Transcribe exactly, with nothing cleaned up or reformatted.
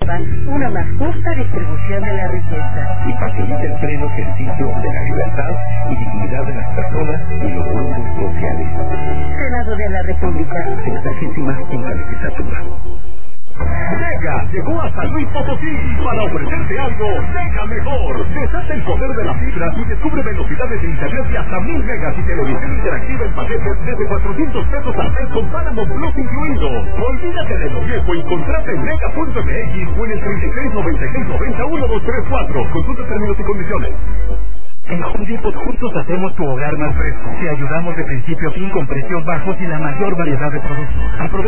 Traba una más justa distribución de la riqueza. Y facilita el pleno ejercicio de la libertad y dignidad de las personas y los grupos sociales. Senado de la República. Sexagésima quinta legislatura. Mega llegó a San Luis Potosí para ofrecerte algo Mega mejor. Desata el poder de la fibra y descubre velocidades de internet de hasta mil megas y televisión interactiva en paquetes desde cuatrocientos pesos al mes con Paramount Plus incluido. Olvídate de lo viejo y contrata en mega punto m x o en el treinta y seis noventa y seis noventa uno dos tres cuatro. Consulta términos y condiciones. En Home Depot juntos hacemos tu hogar más fresco. Te ayudamos de principio a fin con precios bajos y la mayor variedad de productos. Aprovecha